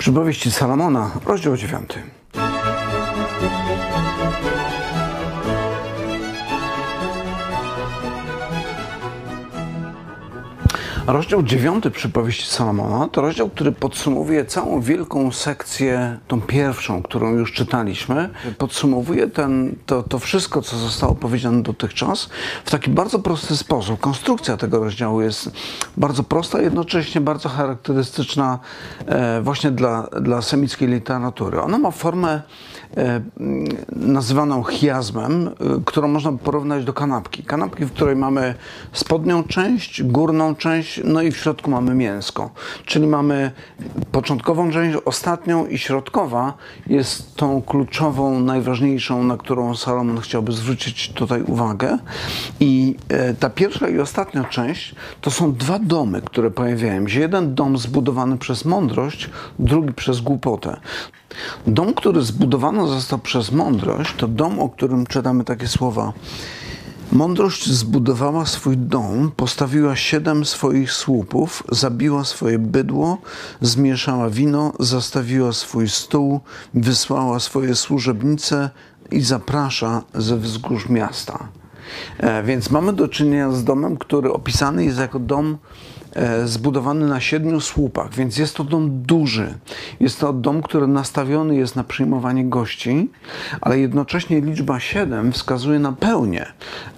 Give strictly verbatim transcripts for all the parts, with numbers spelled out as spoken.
Przypowieści Salomona, rozdział dziewiąty. Rozdział dziewiąty Przypowieści Salomona to rozdział, który podsumowuje całą wielką sekcję, tą pierwszą, którą już czytaliśmy. Podsumowuje ten, to, to wszystko, co zostało powiedziane dotychczas w taki bardzo prosty sposób. Konstrukcja tego rozdziału jest bardzo prosta, jednocześnie bardzo charakterystyczna e, właśnie dla, dla semickiej literatury. Ona ma formę e, nazywaną chiazmem, e, którą można porównać do kanapki. Kanapki, w której mamy spodnią część, górną część, no i w środku mamy mięsko. Czyli mamy początkową część, ostatnią i środkowa jest tą kluczową, najważniejszą, na którą Salomon chciałby zwrócić tutaj uwagę. I e, ta pierwsza i ostatnia część to są dwa domy, które pojawiają się. Jeden dom zbudowany przez mądrość, drugi przez głupotę. Dom, który zbudowany został przez mądrość, to dom, o którym czytamy takie słowa. Mądrość zbudowała swój dom, postawiła siedem swoich słupów, zabiła swoje bydło, zmieszała wino, zastawiła swój stół, wysłała swoje służebnice i zaprasza ze wzgórz miasta. E, więc mamy do czynienia z domem, który opisany jest jako dom e, zbudowany na siedmiu słupach, więc jest to dom duży. Jest to dom, który nastawiony jest na przyjmowanie gości, ale jednocześnie liczba siedem wskazuje na pełnię.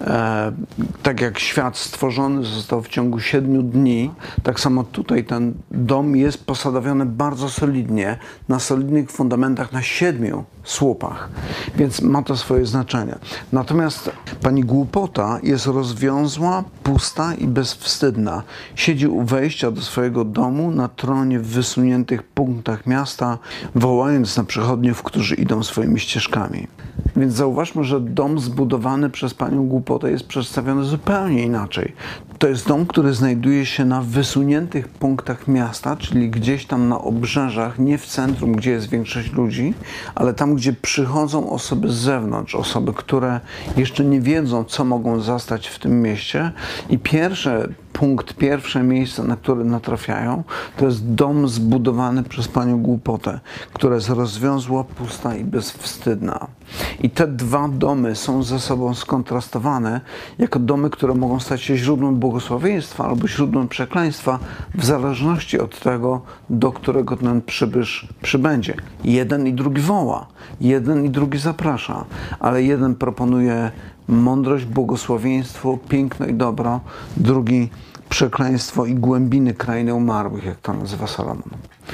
E, tak jak świat stworzony został w ciągu siedmiu dni, tak samo tutaj ten dom jest posadowiony bardzo solidnie, na solidnych fundamentach, na siedmiu słupach, więc ma to swoje znaczenie. Natomiast pani głupota jest rozwiązła, pusta i bezwstydna. Siedzi u wejścia do swojego domu na tronie w wysuniętych punktach miasta, wołając na przechodniów, którzy idą swoimi ścieżkami. Więc zauważmy, że dom zbudowany przez panią głupotę jest przedstawiony zupełnie inaczej. To jest dom, który znajduje się na wysuniętych punktach miasta, czyli gdzieś tam na obrzeżach, nie w centrum, gdzie jest większość ludzi, ale tam, gdzie przychodzą osoby z zewnątrz, osoby, które jeszcze nie wiedzą, co mogą zastać w tym mieście. I pierwszy punkt, pierwsze miejsce, na które natrafiają, to jest dom zbudowany przez panią głupotę, która jest rozwiązła, pusta i bezwstydna. I te dwa domy są ze sobą skontrastowane jako domy, które mogą stać się źródłem błogosławieństwa albo źródłem przekleństwa, w zależności od tego, do którego ten przybysz przybędzie. Jeden i drugi woła, jeden i drugi zaprasza, ale jeden proponuje mądrość, błogosławieństwo, piękno i dobro, drugi przekleństwo i głębiny krainy umarłych, jak to nazywa Salomon.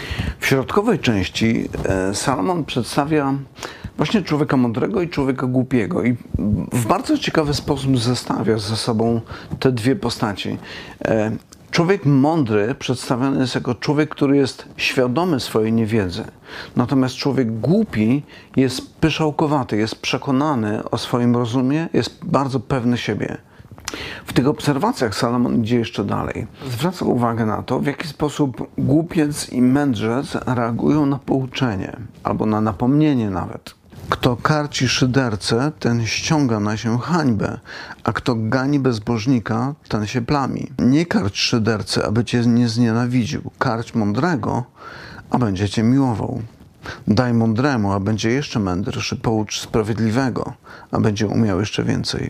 W środkowej części Salomon przedstawia właśnie człowieka mądrego i człowieka głupiego i w bardzo ciekawy sposób zestawia ze sobą te dwie postaci. Człowiek mądry przedstawiony jest jako człowiek, który jest świadomy swojej niewiedzy. Natomiast człowiek głupi jest pyszałkowaty, jest przekonany o swoim rozumie, jest bardzo pewny siebie. W tych obserwacjach Salomon idzie jeszcze dalej. Zwraca uwagę na to, w jaki sposób głupiec i mędrzec reagują na pouczenie albo na napomnienie nawet. Kto karci szydercę, ten ściąga na się hańbę, a kto gani bezbożnika, ten się plami. Nie karć szydercy, aby cię nie znienawidził. Karć mądrego, a będzie cię miłował. Daj mądremu, a będzie jeszcze mędrszy. Poucz sprawiedliwego, a będzie umiał jeszcze więcej.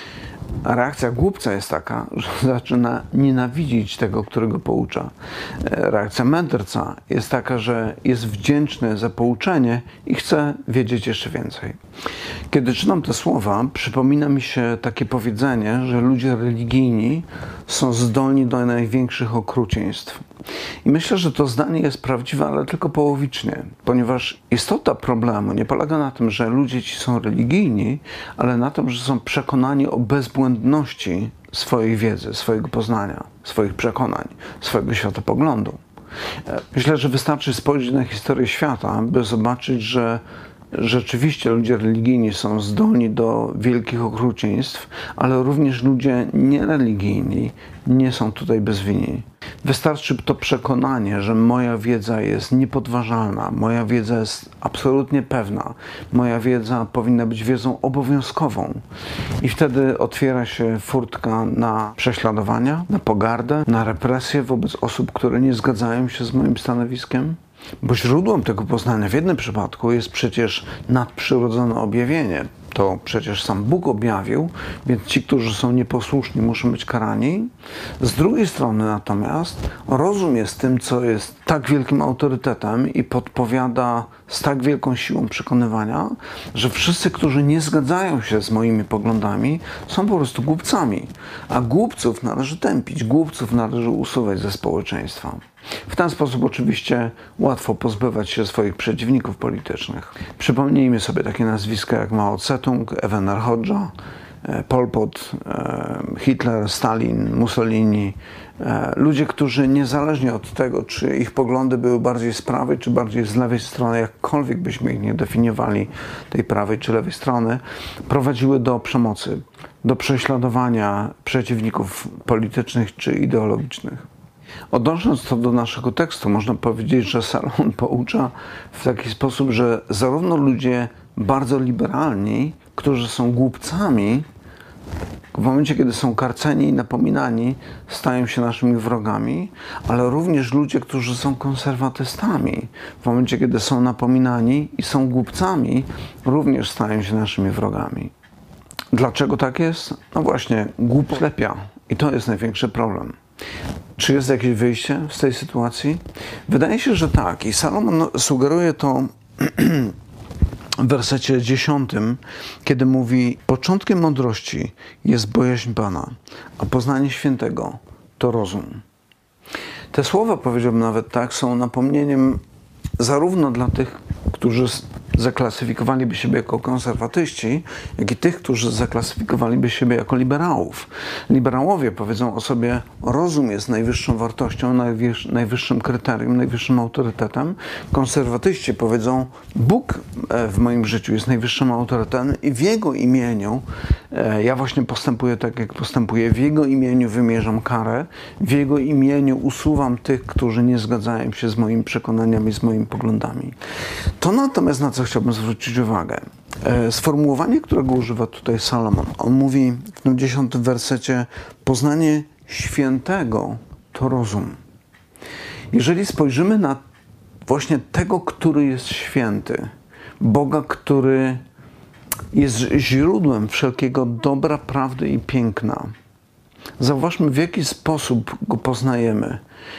A reakcja głupca jest taka, że zaczyna nienawidzić tego, którego poucza. Reakcja mędrca jest taka, że jest wdzięczny za pouczenie i chce wiedzieć jeszcze więcej. Kiedy czytam te słowa, przypomina mi się takie powiedzenie, że ludzie religijni są zdolni do największych okrucieństw. I myślę, że to zdanie jest prawdziwe, ale tylko połowicznie, ponieważ istota problemu nie polega na tym, że ludzie ci są religijni, ale na tym, że są przekonani o bezbłędności swojej wiedzy, swojego poznania, swoich przekonań, swojego światopoglądu. Myślę, że wystarczy spojrzeć na historię świata, by zobaczyć, że rzeczywiście ludzie religijni są zdolni do wielkich okrucieństw, ale również ludzie niereligijni nie są tutaj bezwinni. Wystarczy to przekonanie, że moja wiedza jest niepodważalna, moja wiedza jest absolutnie pewna, moja wiedza powinna być wiedzą obowiązkową. I wtedy otwiera się furtka na prześladowania, na pogardę, na represję wobec osób, które nie zgadzają się z moim stanowiskiem. Bo źródłem tego poznania w jednym przypadku jest przecież nadprzyrodzone objawienie. To przecież sam Bóg objawił, więc ci, którzy są nieposłuszni, muszą być karani. Z drugiej strony natomiast rozum jest tym, co jest tak wielkim autorytetem i podpowiada z tak wielką siłą przekonywania, że wszyscy, którzy nie zgadzają się z moimi poglądami, są po prostu głupcami. A głupców należy tępić, głupców należy usuwać ze społeczeństwa. W ten sposób oczywiście łatwo pozbywać się swoich przeciwników politycznych. Przypomnijmy sobie takie nazwiska jak Mao Tse-tung, Enver Hoxha, Pol Pot, Hitler, Stalin, Mussolini. Ludzie, którzy niezależnie od tego, czy ich poglądy były bardziej z prawej, czy bardziej z lewej strony, jakkolwiek byśmy ich nie definiowali, tej prawej czy lewej strony, prowadziły do przemocy, do prześladowania przeciwników politycznych czy ideologicznych. Odnosząc to do naszego tekstu, można powiedzieć, że Salomon poucza w taki sposób, że zarówno ludzie bardzo liberalni, którzy są głupcami, w momencie, kiedy są karceni i napominani, stają się naszymi wrogami, ale również ludzie, którzy są konserwatystami, w momencie, kiedy są napominani i są głupcami, również stają się naszymi wrogami. Dlaczego tak jest? No właśnie, głup ślepia. I to jest największy problem. Czy jest jakieś wyjście z tej sytuacji? Wydaje się, że tak. I Salomon sugeruje to w wersecie dziesiątym, kiedy mówi: początkiem mądrości jest bojaźń Pana, a poznanie świętego to rozum. Te słowa, powiedziałbym nawet tak, są napomnieniem zarówno dla tych, którzy zaklasyfikowaliby siebie jako konserwatyści, jak i tych, którzy zaklasyfikowaliby siebie jako liberałów. Liberałowie powiedzą o sobie: rozum jest najwyższą wartością, najwyższym kryterium, najwyższym autorytetem. Konserwatyści powiedzą: Bóg w moim życiu jest najwyższym autorytetem i w Jego imieniu ja właśnie postępuję tak, jak postępuję. W Jego imieniu wymierzam karę, w Jego imieniu usuwam tych, którzy nie zgadzają się z moimi przekonaniami, z moimi poglądami. To natomiast, na co chciałbym zwrócić uwagę, sformułowanie, którego używa tutaj Salomon, on mówi w tym dziesiątym wersecie: poznanie świętego to rozum. Jeżeli spojrzymy na właśnie tego, który jest święty, Boga, który jest źródłem wszelkiego dobra, prawdy i piękna, zauważmy, w jaki sposób Go poznajemy.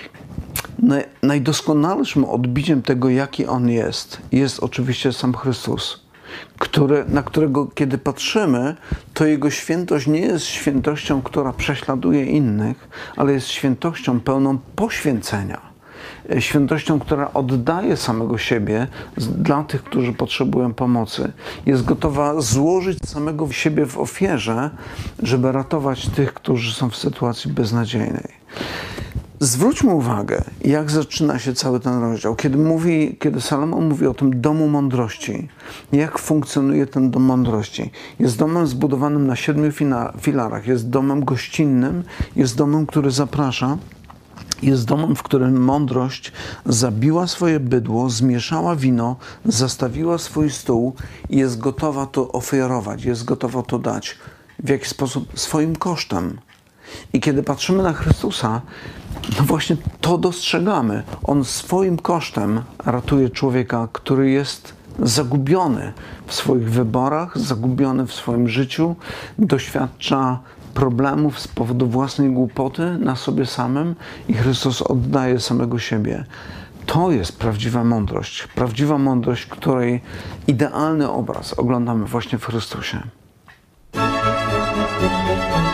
Najdoskonalszym odbiciem tego, jaki On jest, jest oczywiście sam Chrystus, który, na którego kiedy patrzymy, to Jego świętość nie jest świętością, która prześladuje innych, ale jest świętością pełną poświęcenia. Świętością, która oddaje samego siebie dla tych, którzy potrzebują pomocy. Jest gotowa złożyć samego siebie w ofierze, żeby ratować tych, którzy są w sytuacji beznadziejnej. Zwróćmy uwagę, jak zaczyna się cały ten rozdział. Kiedy, mówi, kiedy Salomon mówi o tym domu mądrości, jak funkcjonuje ten dom mądrości. Jest domem zbudowanym na siedmiu filarach, jest domem gościnnym, jest domem, który zaprasza. Jest domem, w którym mądrość zabiła swoje bydło, zmieszała wino, zastawiła swój stół i jest gotowa to ofiarować, jest gotowa to dać. W jaki sposób? Swoim kosztem. I kiedy patrzymy na Chrystusa, no właśnie to dostrzegamy. On swoim kosztem ratuje człowieka, który jest zagubiony w swoich wyborach, zagubiony w swoim życiu, doświadcza problemów z powodu własnej głupoty na sobie samym i Chrystus oddaje samego siebie. To jest prawdziwa mądrość. Prawdziwa mądrość, której idealny obraz oglądamy właśnie w Chrystusie.